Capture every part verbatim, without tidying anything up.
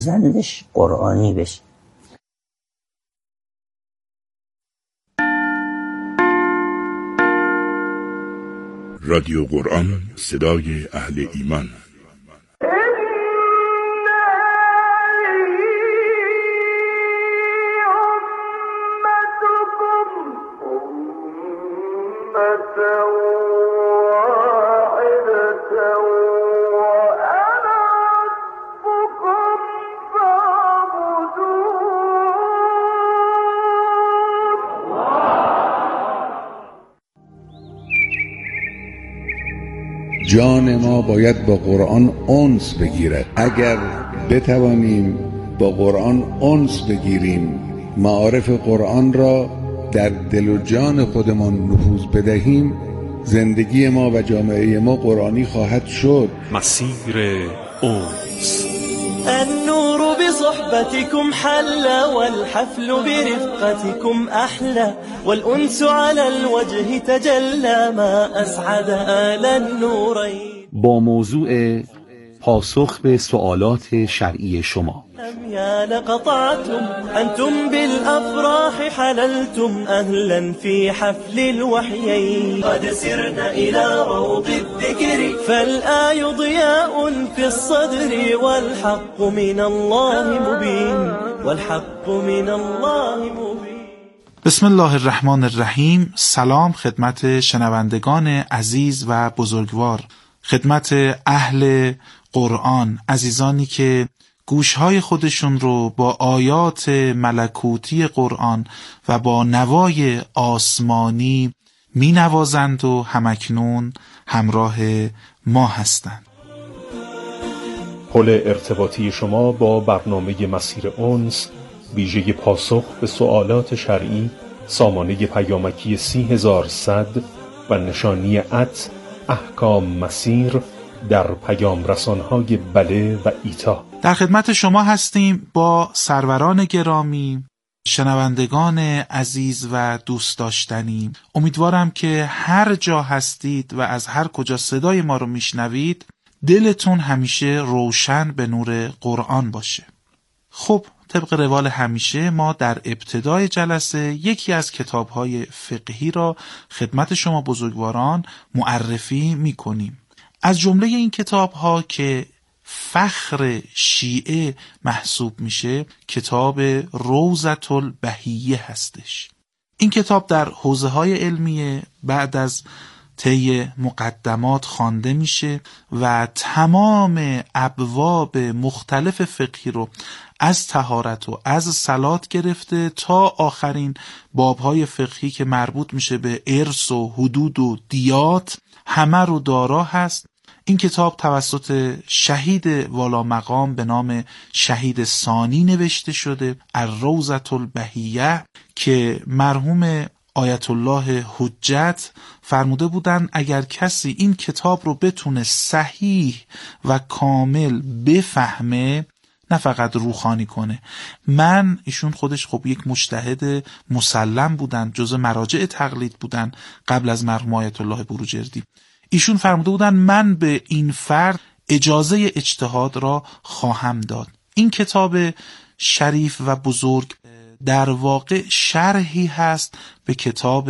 زندش قرآنی بشه. رادیو قرآن، صدای اهل ایمان. جان ما باید با قرآن انس بگیرد. اگر بتوانیم با قرآن انس بگیریم، معارف قرآن را در دل و جان خودمان نفوذ بدهیم، زندگی ما و جامعه ما قرآنی خواهد شد. مسیر انس. النور بصحبتكم حلى والحفل برفقتكم أحلى والأنس على الوجه تجلى ما أسعد آل النورين. با موضوع پاسخ به سوالات شرعی شما. يا لقطعتم أنتم بالأفراح حللتم أهلا في حفل الوحيين قد سرنا إلى روض الذكر فالآي ضياء في الصدر والحق من الله مبين والحق من الله مبين. بسم الله الرحمن الرحیم. سلام خدمت شنوندگان عزیز و بزرگوار، خدمت اهل قرآن، عزیزانی که گوشهای خودشون رو با آیات ملکوتی قرآن و با نوای آسمانی می نوازند و همکنون همراه ما هستند. پل ارتباطی شما با برنامه مسیر انس، ویژه پاسخ به سوالات شرعی، سامانه پیامکی سی هزار صد و نشانی ات احکام مسیر در پیام رسانهای بله و ایتا. در خدمت شما هستیم با سروران گرامی، شنوندگان عزیز و دوست داشتنی. امیدوارم که هر جا هستید و از هر کجا صدای ما رو میشنوید، دلتون همیشه روشن به نور قرآن باشه. خب طبق روال همیشه ما در ابتدای جلسه یکی از کتاب‌های فقهی را خدمت شما بزرگواران معرفی می‌کنیم. از جمله این کتاب‌ها که فخر شیعه محسوب میشه کتاب روضة البهیه هستش. این کتاب در حوزه‌های علمیه بعد از طی مقدمات خوانده میشه و تمام ابواب مختلف فقهی رو از طهارت و از صلات گرفته تا آخرین بابهای فقهی که مربوط میشه به ارث و حدود و دیات همه رو دارا هست. این کتاب توسط شهید والا مقام به نام شهید ثانی نوشته شده، الروضة البهیه، که مرحوم آیت الله حجت فرموده بودن اگر کسی این کتاب رو بتونه صحیح و کامل بفهمه، نه فقط روخانی کنه. من ایشون خودش خب یک مجتهد مسلم بودن، جزء مراجع تقلید بودن قبل از مرحوم آیت الله بروجردی. ایشون فرموده بودن من به این فرد اجازه اجتهاد را خواهم داد. این کتاب شریف و بزرگ در واقع شرحی هست به کتاب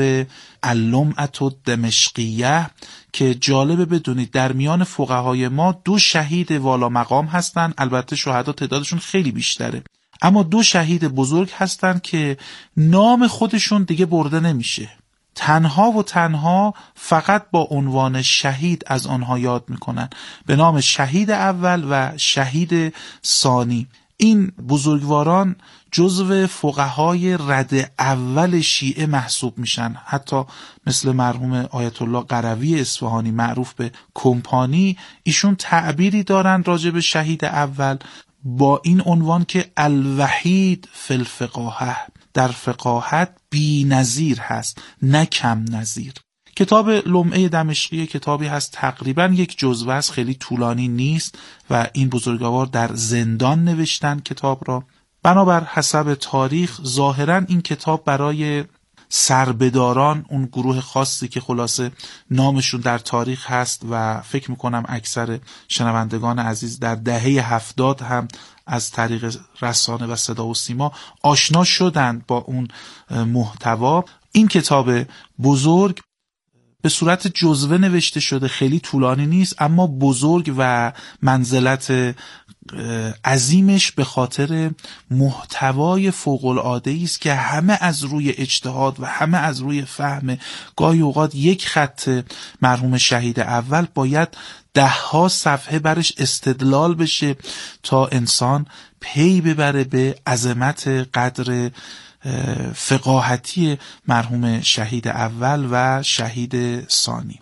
اللمعة الدمشقیه که جالبه بدونید در میان فقهای ما دو شهید والا مقام هستن. البته شهدا تعدادشون خیلی بیشتره، اما دو شهید بزرگ هستن که نام خودشون دیگه برده نمیشه. تنها و تنها فقط با عنوان شهید از آنها یاد میکنن، به نام شهید اول و شهید ثانی. این بزرگواران جزو فقهای رد اول شیعه محسوب میشن، حتی مثل مرحوم آیت الله قروی اصفهانی معروف به کمپانی. ایشون تعبیری دارن راجع به شهید اول با این عنوان که الوحید فی الفقاهه، در فقاهت بی نظیر هست نه کم نظیر. کتاب لمعه دمشقی کتابی هست تقریبا یک جزوه است، خیلی طولانی نیست و این بزرگوار در زندان نوشتن کتاب را. بنابر حسب تاریخ ظاهرا این کتاب برای سربداران، اون گروه خاصی که خلاصه نامشون در تاریخ هست و فکر میکنم اکثر شنوندگان عزیز در دهه هفتاد هم از طریق رسانه و صدا و سیما آشنا شدند با اون محتوا. این کتاب بزرگ به صورت جزوه نوشته شده، خیلی طولانی نیست، اما بزرگ و منزلت عظیمش به خاطر محتوای فوق‌العاده‌ای است که همه از روی اجتهاد و همه از روی فهم. گاهی اوقات یک خط مرحوم شهید اول باید ده ها صفحه برش استدلال بشه تا انسان پی ببره به عظمت قدر فقاهتی مرحوم شهید اول و شهید ثانی.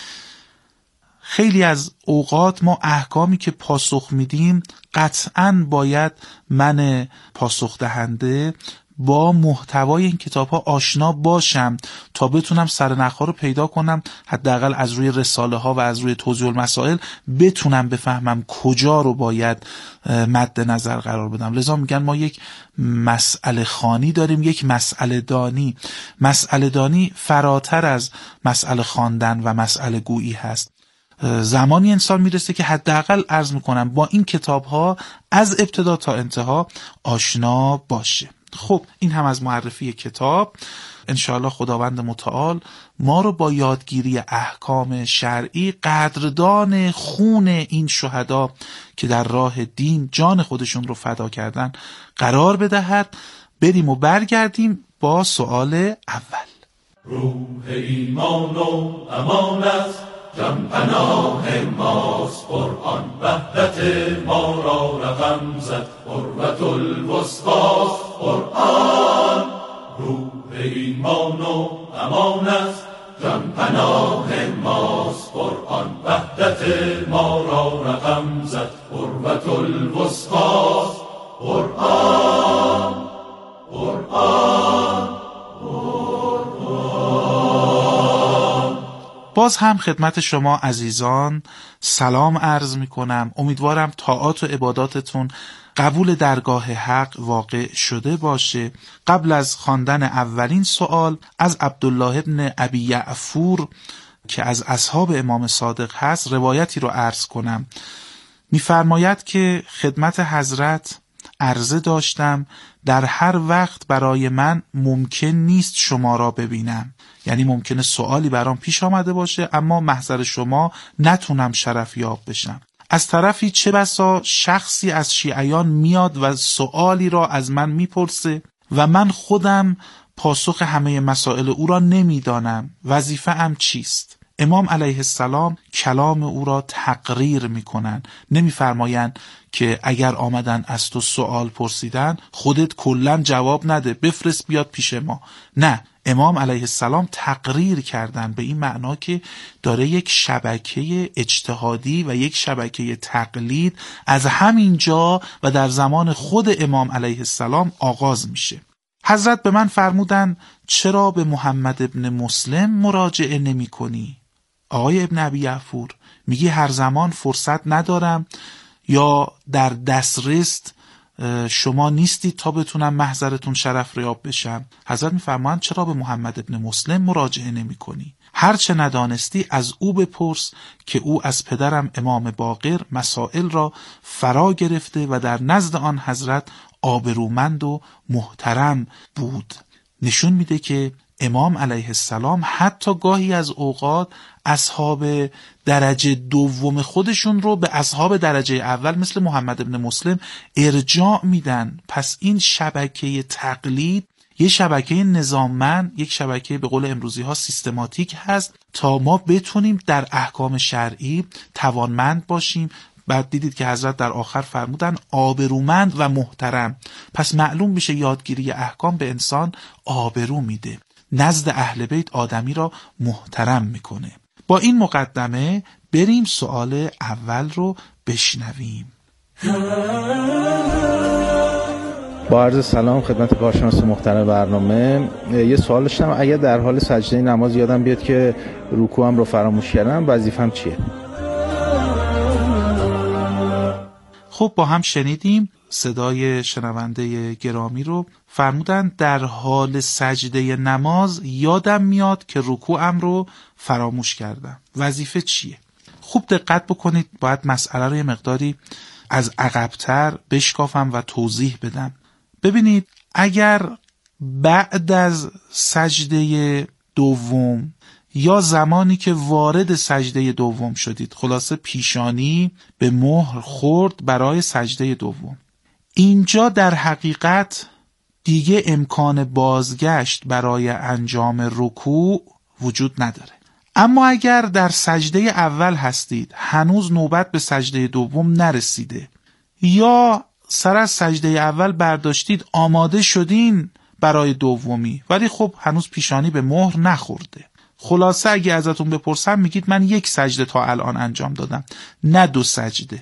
خیلی از اوقات ما احکامی که پاسخ میدیم قطعاً باید من پاسخ دهنده با محتوای این کتاب ها آشنا باشم تا بتونم سرنخ‌ها رو پیدا کنم، حداقل از روی رساله ها و از روی توضیح المسائل بتونم بفهمم کجا رو باید مد نظر قرار بدم. لذا میگن ما یک مسئله خوانی داریم، یک مسئله دانی. مسئله دانی فراتر از مسئله خواندن و مسئله گویی هست. زمانی انسان میرسه که حداقل عرض میکنم با این کتاب ها از ابتدا تا انتها آشنا باشه. خب این هم از معرفی کتاب. انشاءالله خداوند متعال ما رو با یادگیری احکام شرعی قدردان خون این شهدا که در راه دین جان خودشون رو فدا کردن قرار بدهد. بریم و برگردیم با سوال اول. روح ایمان و امان است، جان پناه ماست قرآن، وحدت ما را رقم زد قربت الوسطاست قرآن. روح ایمان و امان است، جان پناه ماست قرآن، وحدت ما را رقم زد قربت الوسطاست قرآن قرآن باز هم خدمت شما عزیزان سلام عرض می کنم. امیدوارم طاعات و عباداتتون قبول درگاه حق واقع شده باشه. قبل از خواندن اولین سوال از عبدالله ابن ابی یعفور که از اصحاب امام صادق هست روایتی رو عرض کنم. می‌فرماید که خدمت حضرت عرضه داشتم در هر وقت برای من ممکن نیست شما را ببینم، یعنی ممکنه سوالی برام پیش آمده باشه اما محضر شما نتونم شرفیاب بشم. از طرفی چه بسا شخصی از شیعیان میاد و سوالی را از من میپرسه و من خودم پاسخ همه مسائل او را نمیدانم. وظیفه ام چیست؟ امام علیه السلام کلام او را تقریر میکنن، نمیفرمایند که اگر آمدن از تو سوال پرسیدن خودت کلن جواب نده بفرست بیاد پیش ما. نه، امام علیه السلام تقریر کردن به این معنا که داره یک شبکه اجتهادی و یک شبکه تقلید از همین جا و در زمان خود امام علیه السلام آغاز میشه. حضرت به من فرمودن چرا به محمد ابن مسلم مراجعه نمی کنی؟ آقای ابن ابی یعفور میگی هر زمان فرصت ندارم یا در دسترس شما نیستید تا بتونم محضرتون شرف ریاب بشم. حضرت میفرمایند چرا به محمد ابن مسلم مراجعه نمی کنی؟ هر چه ندانستی از او بپرس که او از پدرم امام باقر مسائل را فرا گرفته و در نزد آن حضرت آبرومند و محترم بود. نشون میده که امام علیه السلام حتی گاهی از اوقات اصحاب درجه دوم خودشون رو به اصحاب درجه اول مثل محمد ابن مسلم ارجاع میدن. پس این شبکه تقلید یک شبکه نظاممند، یک شبکه به قول امروزی ها سیستماتیک هست تا ما بتونیم در احکام شرعی توانمند باشیم. بعد دیدید که حضرت در آخر فرمودن آبرومند و محترم. پس معلوم میشه یادگیری احکام به انسان آبرو میده، نزد اهل بیت آدمی را محترم میکنه. با این مقدمه بریم سوال اول رو بشنویم. با عرض سلام خدمت کارشناس محترم برنامه. یه سوال داشتم، اگه در حال سجده نماز یادم بیاد که رکوعم رو فراموش کردم وظیفه‌م چیه؟ خب با هم شنیدیم صدای شنونده گرامی رو. فرمودن در حال سجده نماز یادم میاد که رکوعم رو فراموش کردم، وظیفه چیه؟ خوب دقت بکنید، باید مسئله رو یه مقداری از عقب‌تر بشکافم و توضیح بدم. ببینید اگر بعد از سجده دوم یا زمانی که وارد سجده دوم شدید، خلاصه پیشانی به مهر خورد برای سجده دوم، اینجا در حقیقت دیگه امکان بازگشت برای انجام رکوع وجود نداره. اما اگر در سجده اول هستید، هنوز نوبت به سجده دوم نرسیده، یا سر از سجده اول برداشتید آماده شدین برای دومی ولی خب هنوز پیشانی به مهر نخورده، خلاصه اگه ازتون بپرسم میگید من یک سجده تا الان انجام دادم نه دو سجده،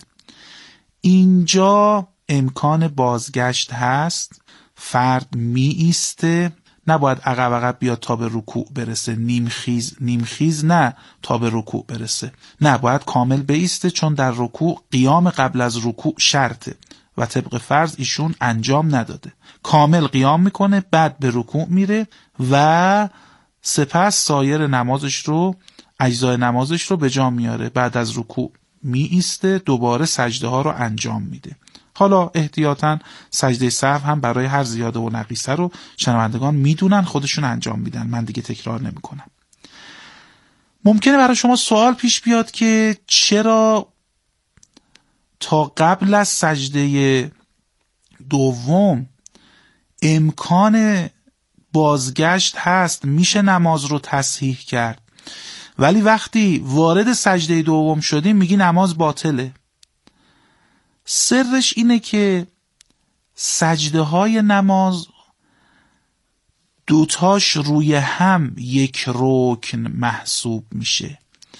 اینجا امکان بازگشت هست. فرد می ایسته، نباید عقب عقب بیاد تا به رکوع برسه، نیم خیز نیم خیز نه تا به رکوع برسه، نه باید کامل بایسته، چون در رکوع قیام قبل از رکوع شرطه و طبق فرض ایشون انجام نداده. کامل قیام میکنه، بعد به رکوع میره و سپس سایر نمازش رو، اجزای نمازش رو به جا میاره. بعد از رکوع می ایسته، دوباره سجده ها رو انجام میده. حالا احتیاطاً سجده سهو هم برای هر زیاده و نقیصه رو شنوندگان میدونن، خودشون انجام میدن، من دیگه تکرار نمی کنم. ممکنه برای شما سوال پیش بیاد که چرا تا قبل از سجده دوم امکان بازگشت هست، میشه نماز رو تصحیح کرد، ولی وقتی وارد سجده دوم شدیم میگی نماز باطله. سرش اینه که سجده های نماز دوتاش روی هم یک رکن محسوب میشه،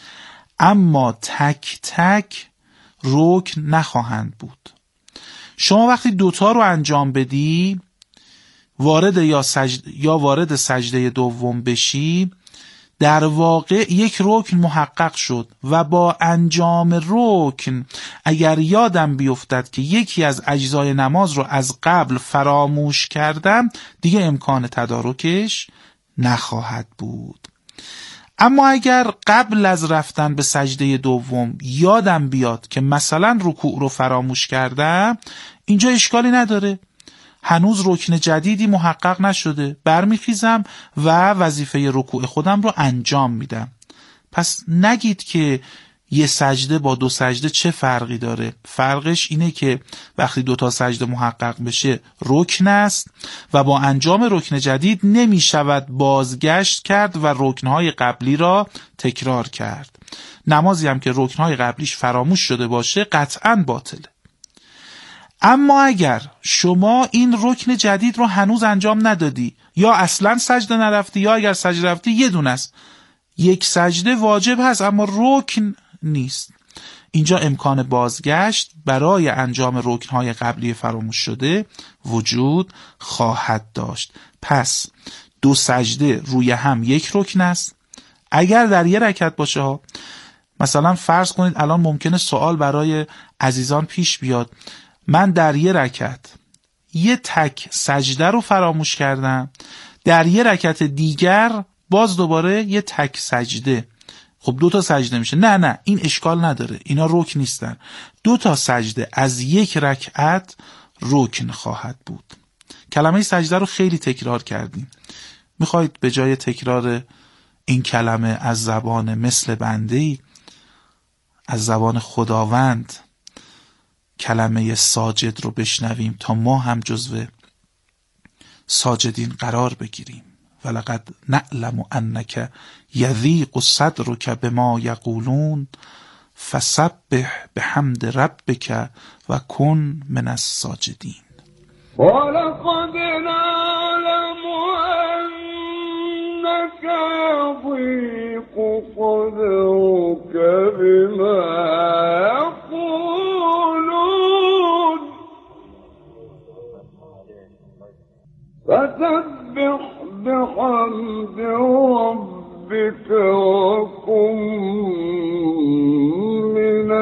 اما تک تک رکن نخواهند بود. شما وقتی دوتا رو انجام بدی، وارد یا سجده یا وارد سجده دوم بشی، در واقع یک رکن محقق شد و با انجام رکن اگر یادم بیفتد که یکی از اجزای نماز رو از قبل فراموش کردم، دیگه امکان تدارکش نخواهد بود. اما اگر قبل از رفتن به سجده دوم یادم بیاد که مثلا رکوع رو فراموش کردم، اینجا اشکالی نداره، هنوز رکن جدیدی محقق نشده، برمیخیزم و وظیفه رکوع خودم رو انجام میدم. پس نگید که یه سجده با دو سجده چه فرقی داره. فرقش اینه که وقتی دو تا سجده محقق بشه رکن است و با انجام رکن جدید نمی شود بازگشت کرد و رکنهای قبلی را تکرار کرد. نمازی هم که رکنهای قبلیش فراموش شده باشه قطعاً باطله. اما اگر شما این رکن جدید رو هنوز انجام ندادی، یا اصلا سجده نرفتی، یا اگر سجده رفتی یه دونه است، یک سجده واجب هست اما رکن نیست، اینجا امکان بازگشت برای انجام رکنهای قبلی فراموش شده وجود خواهد داشت. پس دو سجده روی هم یک رکن است. اگر در یه رکعت باشه ها، مثلا فرض کنید الان ممکنه سوال برای عزیزان پیش بیاد، من در یه رکعت یه تک سجده رو فراموش کردم، در یه رکعت دیگر باز دوباره یه تک سجده، خب دو تا سجده میشه. نه نه این اشکال نداره، اینا رکن نیستن. دو تا سجده از یک رکعت رکن خواهد بود. کلمه سجده رو خیلی تکرار کردیم. میخواید به جای تکرار این کلمه از زبان مثل بنده‌ای، از زبان خداوند کلمه ساجد رو بشنویم تا ما هم جزو ساجدین قرار بگیریم. ولقد نعلم انک یضیق صدرک بما یقولون فسبح بحمد ربک و کن من الساجدین. ولقد نعلم انک یضیق صدرک بما فسبح بحمد ربك وكن من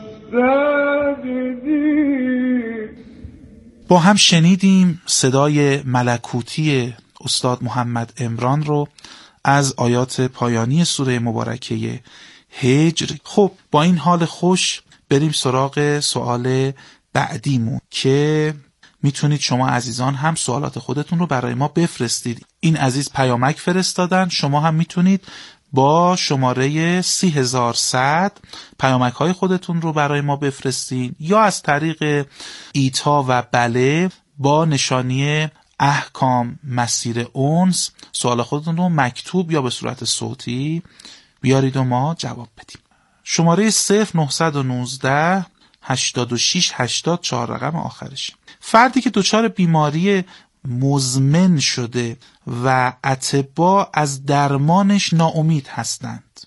الساجدين. با هم شنیدیم صدای ملکوتی استاد محمد عمران رو از آیات پایانی سوره مبارکه هجر. خب با این حال خوش بریم سراغ سوال بعدیمون که میتونید شما عزیزان هم سوالات خودتون رو برای ما بفرستید. این عزیز پیامک فرستادن، شما هم میتونید با شماره سی هزار و صد پیامک های خودتون رو برای ما بفرستین یا از طریق ایتا و بله با نشانی احکام مسیر اونس سوال خودتون رو مکتوب یا به صورت صوتی بیارید و ما جواب بدیم. شماره صفر نه یک نه هشتاد و شش هشتاد چهار رقم آخرش. فردی که دچار بیماری مزمن شده و اطباء از درمانش ناامید هستند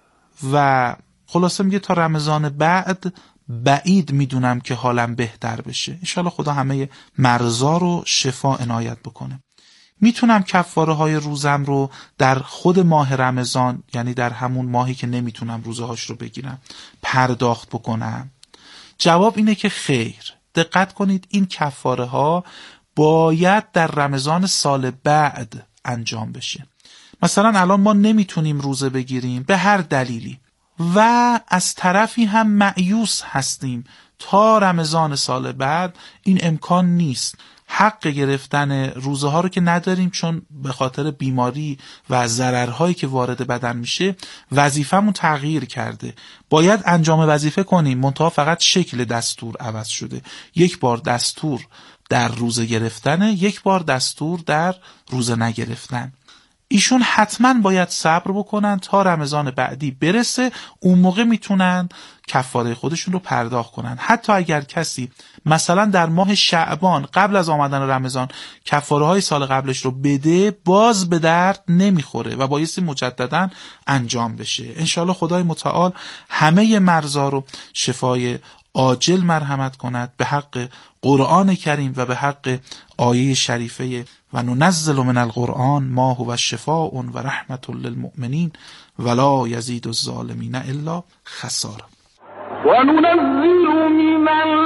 و خلاصه میگه تا رمضان بعد بعید میدونم که حالم بهتر بشه، انشالله خدا همه مرضا رو شفا عنایت بکنه. میتونم کفاره های روزم رو در خود ماه رمضان، یعنی در همون ماهی که نمیتونم روزه هاش رو بگیرم، پرداخت بکنم؟ جواب اینه که خیر. دقت کنید، این کفاره ها باید در رمضان سال بعد انجام بشه. مثلا الان ما نمیتونیم روزه بگیریم به هر دلیلی و از طرفی هم مایوس هستیم، تا رمضان سال بعد این امکان نیست. حق گرفتن روزه ها رو که نداریم، چون به خاطر بیماری و ضررهایی که وارد بدن میشه وظیفمون تغییر کرده. باید انجام وظیفه کنیم، منتها فقط شکل دستور عوض شده. یک بار دستور در روزه گرفتن، یک بار دستور در روزه نگرفتن. ایشون حتما باید صبر بکنن تا رمضان بعدی برسه، اون موقع میتونن کفاره خودشون رو پرداخت کنن. حتی اگر کسی مثلا در ماه شعبان قبل از آمدن رمضان کفاره های سال قبلش رو بده، باز به درد نمیخوره و بایستی مجددا انجام بشه. انشالله خدای متعال همه مرضا رو شفای عاجل مرحمت کند به حق قرآن کریم و به حق آیه شریفه و ننزل من القرآن ما هو شفاء و رحمت للمؤمنین ولا یزید الظالمین الا خسارا. و ننزل من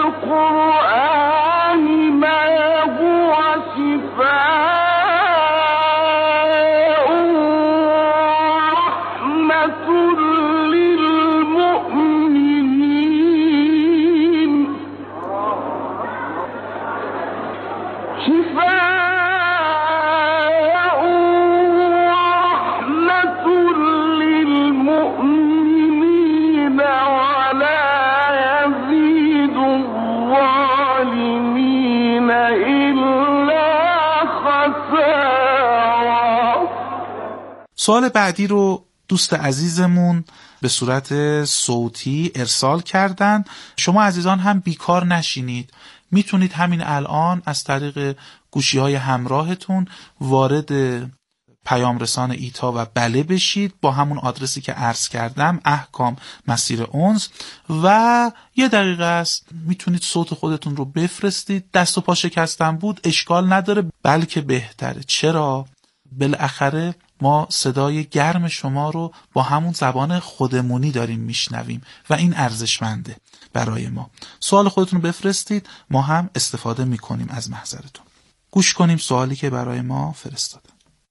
القرآن ما هو شفاء سوال بعدی رو دوست عزیزمون به صورت صوتی ارسال کردن. شما عزیزان هم بیکار نشینید، میتونید همین الان از طریق گوشی های همراهتون وارد پیام رسان ایتا و بله بشید با همون آدرسی که عرض کردم، احکام مسیر اونس، و یه دقیقه است میتونید صوت خودتون رو بفرستید. دست و پا شکستن بود اشکال نداره، بلکه بهتره. چرا؟ بالاخره ما صدای گرم شما رو با همون زبان خودمونی داریم میشنویم و این ارزشمنده برای ما. سوال خودتون رو بفرستید، ما هم استفاده میکنیم از محضرتون. گوش کنیم سوالی که برای ما فرستادن.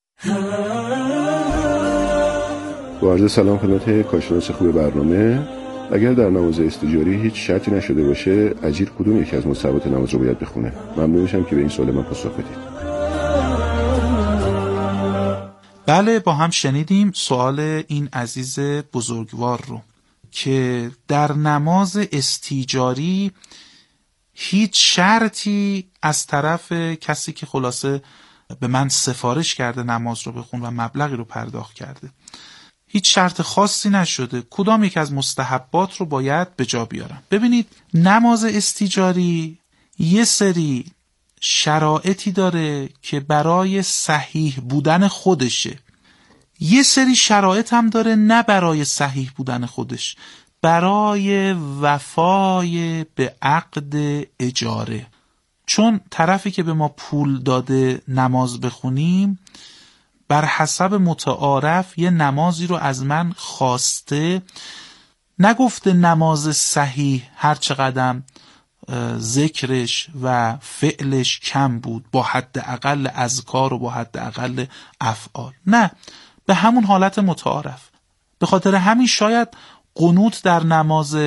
با عرض سلام خدمت کارشناس خوب برنامه. اگر در نماز استجاری هیچ شرطی نشده باشه، اجیر کدوم یکی از مستحبات نماز رو باید بخونه؟ ممنون میشم که به این سوال من پاسخ بدید. بله، با هم شنیدیم سوال این عزیز بزرگوار رو که در نماز استیجاری هیچ شرطی از طرف کسی که خلاصه به من سفارش کرده نماز رو بخون و مبلغی رو پرداخت کرده، هیچ شرط خاصی نشده، کدام یک از مستحبات رو باید به جا بیارم. ببینید، نماز استیجاری یه سری شرایطی داره که برای صحیح بودن خودشه، یه سری شرایط هم داره نه برای صحیح بودن خودش، برای وفای به عقد اجاره. چون طرفی که به ما پول داده نماز بخونیم، بر حسب متعارف یه نمازی رو از من خواسته، نگفته نماز صحیح هر چقدر ذکرش و فعلش کم بود با حد اقل اذکار و با حد اقل افعال، نه، به همون حالت متعارف. به خاطر همین شاید قنوت در نماز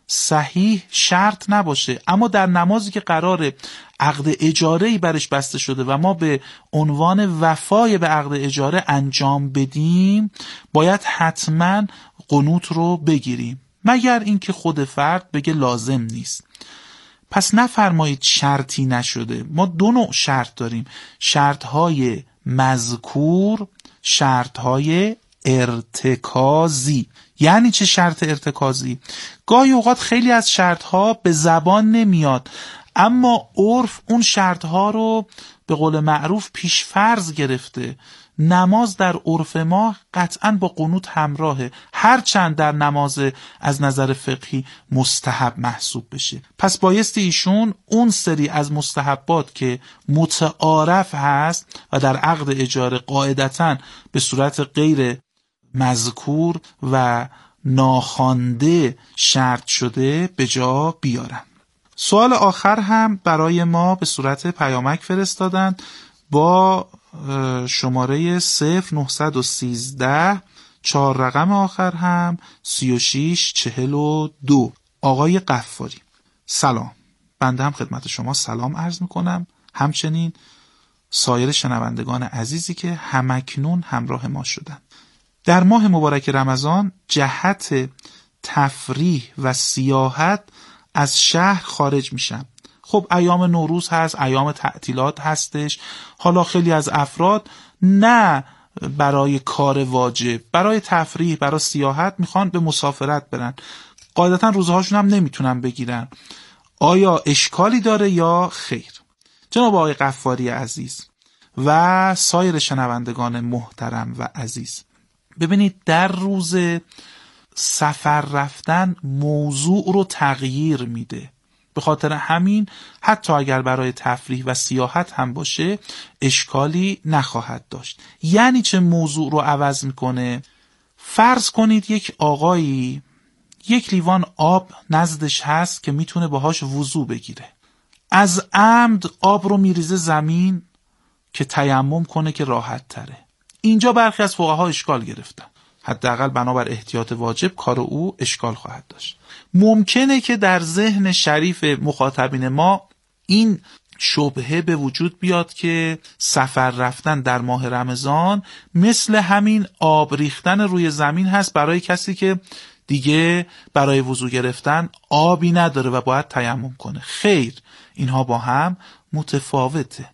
صحیح شرط نباشه، اما در نمازی که قراره عقد اجاره‌ای برش بسته شده و ما به عنوان وفای به عقد اجاره انجام بدیم، باید حتما قنوت رو بگیریم، مگر اینکه خود فرد بگه لازم نیست. پس نفرمایید شرطی نشده. ما دو نوع شرط داریم: شرط‌های مذکور، شرط‌های ارتکازی. یعنی چه شرط ارتکازی؟ گاهی اوقات خیلی از شرط‌ها به زبان نمیاد، اما عرف اون شرط‌ها رو به قول معروف پیش فرض گرفته. نماز در عرف ما قطعاً با قنوت همراهه، هرچند در نماز از نظر فقهی مستحب محسوب بشه. پس بایستی ایشون اون سری از مستحبات که متعارف هست و در عقد اجاره قاعدتاً به صورت غیر مذکور و ناخوانده شرط شده به جا بیارن. سوال آخر هم برای ما به صورت پیامک فرستادن با شماره صفر نهصد و سیزده، چهار رقم آخر هم سی و شش چهل و دو. آقای قفاری: سلام، بنده هم خدمت شما سلام عرض میکنم، همچنین سایر شنوندگان عزیزی که همکنون همراه ما شدن. در ماه مبارک رمضان جهت تفریح و سیاحت از شهر خارج میشم. خب ایام نوروز هست، ایام تعطیلات هستش. حالا خیلی از افراد نه برای کار واجب، برای تفریح، برای سیاحت میخوان به مسافرت برن. قاعدتا روزهاشون هم نمیتونن بگیرن. آیا اشکالی داره یا خیر؟ جناب آقای قفاری عزیز و سایر شنوندگان محترم و عزیز، ببینید در روز سفر رفتن موضوع رو تغییر میده. به خاطر همین حتی اگر برای تفریح و سیاحت هم باشه اشکالی نخواهد داشت. یعنی چه موضوع رو عوض میکنه؟ فرض کنید یک آقایی یک لیوان آب نزدش هست که میتونه باهاش وضو بگیره، از عمد آب رو میریزه زمین که تیمم کنه که راحت تره. اینجا برخی از فقها اشکال گرفتن، حداقل بنابر احتیاط واجب کار او اشکال خواهد داشت. ممکنه که در ذهن شریف مخاطبین ما این شبهه به وجود بیاد که سفر رفتن در ماه رمضان مثل همین آب ریختن روی زمین هست برای کسی که دیگه برای وضو گرفتن آبی نداره و باید تیمم کنه. خیر، اینها با هم متفاوته.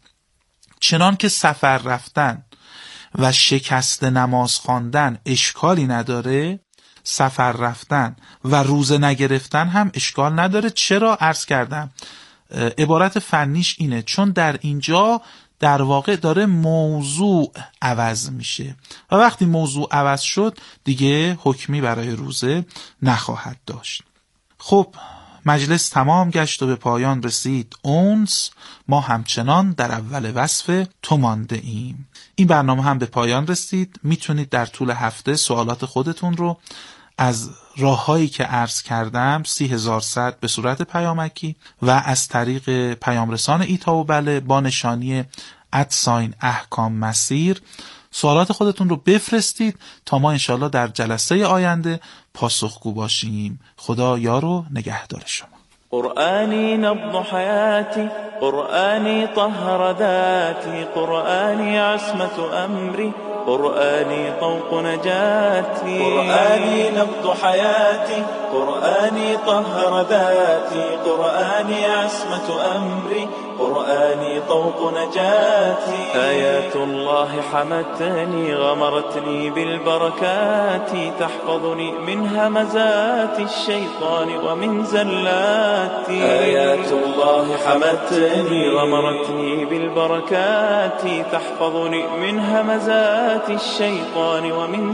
چنان که سفر رفتن و شکست نماز خواندن اشکالی نداره، سفر رفتن و روزه نگرفتن هم اشکال نداره. چرا؟ عرض کردم عبارت فنیش اینه، چون در اینجا در واقع داره موضوع عوض میشه و وقتی موضوع عوض شد دیگه حکمی برای روزه نخواهد داشت. خب مجلس تمام گشت و به پایان رسید اونس، ما همچنان در اول وصف تو مانده ایم. این برنامه هم به پایان رسید. میتونید در طول هفته سوالات خودتون رو از راههایی که عرض کردم سی هزار صد به صورت پیامکی و از طریق پیامرسان ایتا و بله با نشانی ادساین احکام مسیر سوالات خودتون رو بفرستید تا ما انشالله در جلسه آینده پاسخگو باشیم. خدا یار و نگهدار شما. قرآني نبض حياتي، قرآني طهر ذاتي، قرآني عصمة أمري، قرآني طوق نجاتي. قرآني نبض حياتي، قرآني طهر ذاتي، قرآني عصمة أمري، قرآني طوق نجاتي. آيات الله حمتني غمرتني بالبركات، تحفظني من همزات الشيطان ومن زلاتي. آيات الله حمتني غمرتني بالبركات، تحفظني من همزات الشيطان ومن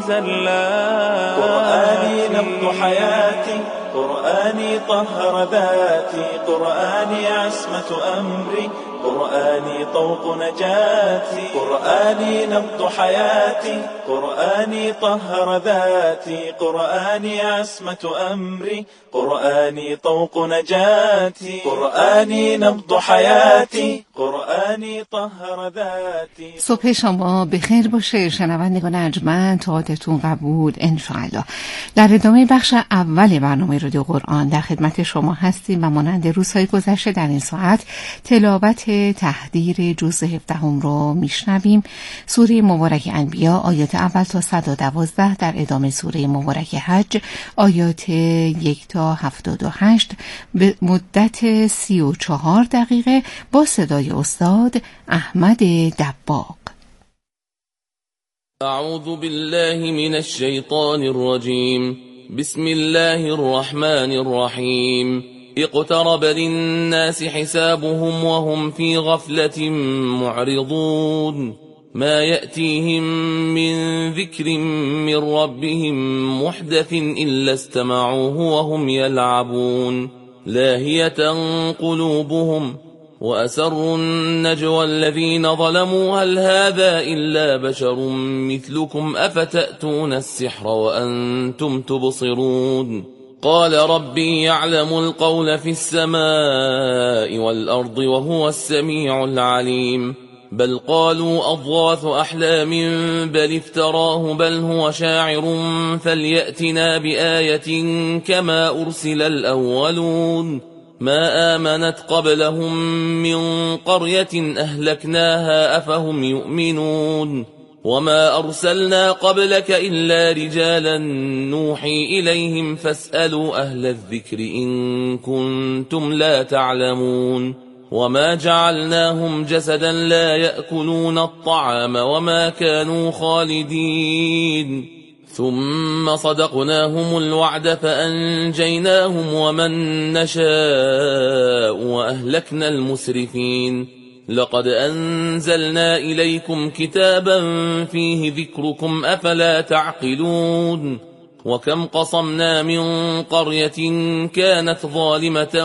زلاتي. قرآني نبض حياتي، قرآني طهر ذاتي، قرآني عصمة أمري، قرآني طوق نجاتي قرآني نبض حياتي قرآني طهر ذاتي قرآني عصمة أمري قرآني طوق نجاتي قرآني نبض حياتي قرآنی طهر ذاتی. صبح شما بخیر باشه شنوندگان ارجمند، طاعتتون قبول انشاءالله. در ادامه بخش اول برنامه رادیو قرآن در خدمت شما هستیم و مانند روزهای گذشته در این ساعت تلاوت تحدیر جزء هفدهم رو میشنویم. سوره مبارک انبیا آیات اول تا صد و دوازده، در ادامه سوره مبارک حج آیات یک تا هفتاد و هشت به مدت سی و چهار دقیقه با صدای استاد احمد دباغ. اعوذ بالله من الشیطان الرجیم. بسم الله الرحمن الرحیم. اقترب للناس حسابهم وهم في غفلة معرضون. ما يأتيهم من ذكر من ربهم محدث إلا استمعوه وهم يلعبون. لاهية قلوبهم وأسروا النجوى الذين ظلموا هل هذا إلا بشر مثلكم أفتأتون السحر وأنتم تبصرون. قال ربي يعلم القول في السماء والأرض وهو السميع العليم. بل قالوا أضغاث أحلام بل افتراه بل هو شاعر فليأتنا بآية كما أرسل الأولون. ما آمنت قبلهم من قرية أهلكناها أفهم يؤمنون. وما أرسلنا قبلك إلا رجالا نوحي إليهم فاسألوا أهل الذكر إن كنتم لا تعلمون. وما جعلناهم جسدا لا يأكلون الطعام وما كانوا خالدين. ثم صدقناهم الوعد فأنجيناهم ومن نشاء وأهلكنا المسرفين. لقد أنزلنا إليكم كتابا فيه ذكركم أفلا تعقلون. وكم قصمنا من قرية كانت ظالمة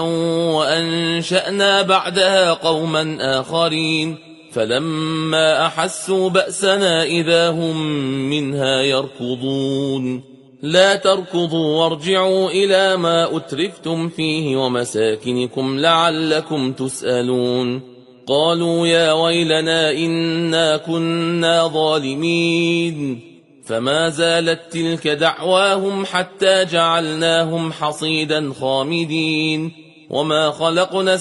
وأنشأنا بعدها قوما آخرين فلما أحسوا بأسنا إذا هم منها يركضون. لا تركضوا وارجعوا إلى ما أترفتم فيه ومساكنكم لعلكم تسألون. قالوا يا ويلنا إنا كنا ظالمين. فما زالت تلك دعواهم حتى جعلناهم حصيدا خامدين. وما خلقنا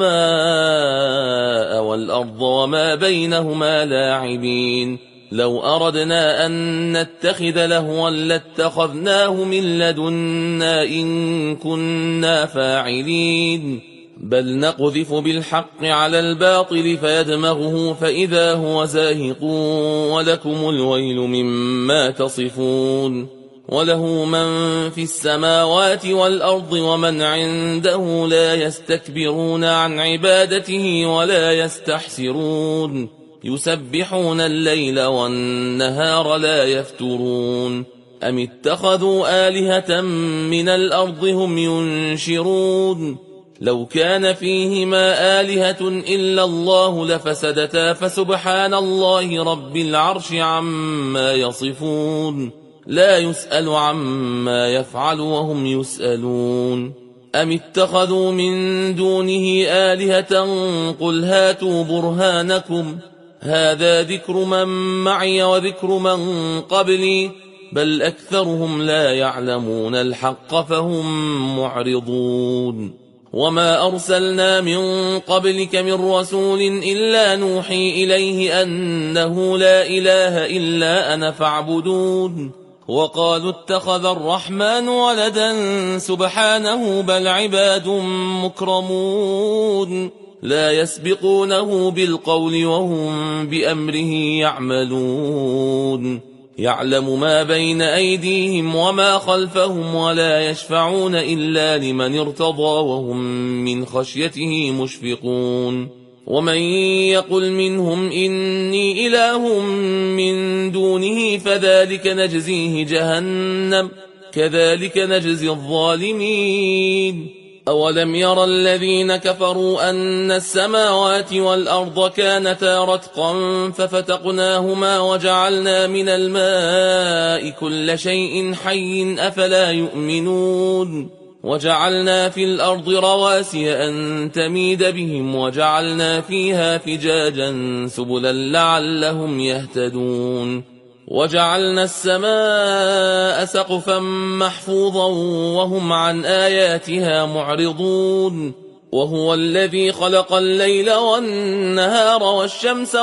السماء والأرض وما بينهما لاعبين. لو أردنا أن نتخذ لهوا لاتخذناه من لدنا إن كنا فاعلين. بل نقذف بالحق على الباطل فيدمغه فإذا هو زاهق ولكم الويل مما تصفون. وله من في السماوات والأرض ومن عنده لا يستكبرون عن عبادته ولا يستحسرون. يسبحون الليل والنهار لا يفترون. أم اتخذوا آلهة من الأرض هم ينشرون. لو كان فيهما آلهة إلا الله لفسدتا فسبحان الله رب العرش عما يصفون. لا يسأل عما يفعل وهم يسألون. أم اتخذوا من دونه آلهة قل هاتوا برهانكم هذا ذكر من معي وذكر من قبلي بل أكثرهم لا يعلمون الحق فهم معرضون. وما أرسلنا من قبلك من رسول إلا نوحي إليه أنه لا إله إلا أنا فاعبدون. وقالوا اتخذ الرحمن ولدا سبحانه بل عباد مكرمون. لا يسبقونه بالقول وهم بأمره يعملون. يعلم ما بين أيديهم وما خلفهم ولا يشفعون إلا لمن ارتضى وهم من خشيته مشفقون. ومن يقل منهم إني إله من دونه فذلك نجزيه جهنم كذلك نجزي الظالمين. أولم ير الذين كفروا أن السماوات والأرض كانتا رتقا ففتقناهما وجعلنا من الماء كل شيء حي أفلا يؤمنون وجعلنا في الأرض رواسي أن تميد بهم وجعلنا فيها فجاجا سبلا لعلهم يهتدون وجعلنا السماء سقفا محفوظا وهم عن آياتها معرضون وهو الذي خلق الليل والنهار والشمس